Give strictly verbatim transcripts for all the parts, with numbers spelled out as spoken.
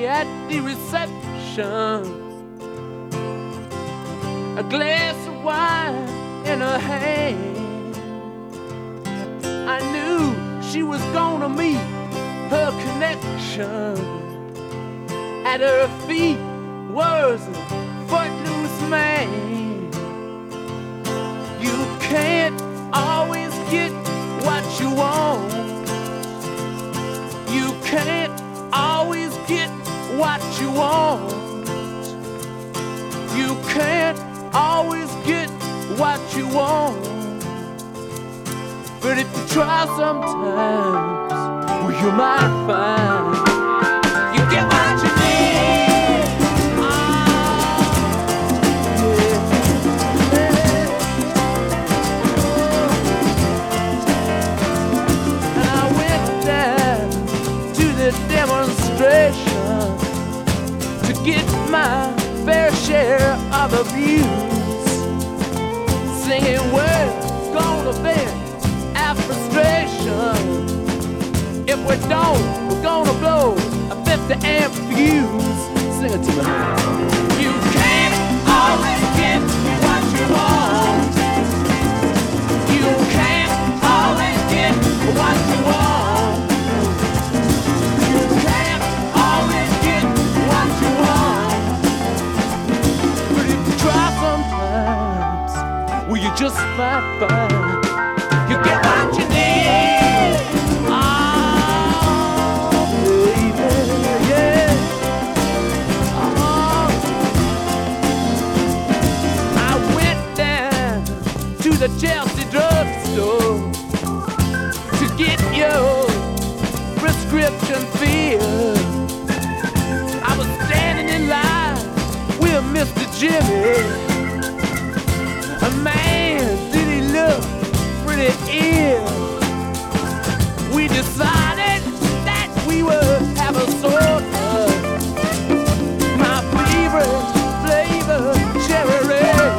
at the reception, a glass of wine in her hand. I knew she was gonna meet her connection. At her feet was a footloose man. You can't always get what you want. You can't always get what you want. You can't always get what you want. But if you try sometimes, well, you might find you get what you need. Oh, yeah, yeah. And I went down to the demonstration to get my fair share of abuse, singing we're gonna vent our frustration. If we don't, we're gonna blow a fifty amp fuse. Sing it to me. You can't always get what you want. You can't always get what you want. You can't always get what you want. But if you try sometimes, well, you just might find you get what you need. Oh, baby, yeah. Oh. I went down to the Chelsea drugstore to get your prescription filled. I was standing in line with Mister Jimmy. A man, did he look pretty ill. We decided that we would have a soda. My favorite flavor, cherry red.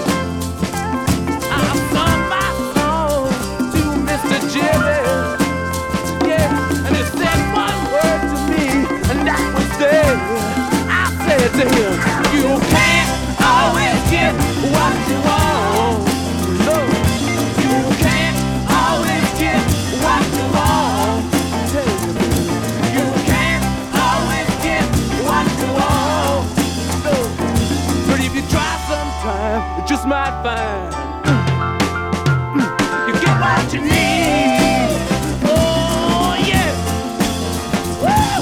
I sung my song to Mister Jimmy. Yeah, and he said one word to me, and that was there. I said to him, you can't always get what you want. No. You can't always get what you want. You can't always get what you want. No. But if you try sometime, you just might find you get what you need. Oh yeah. Woo!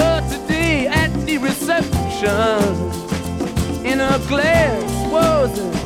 In a glass was a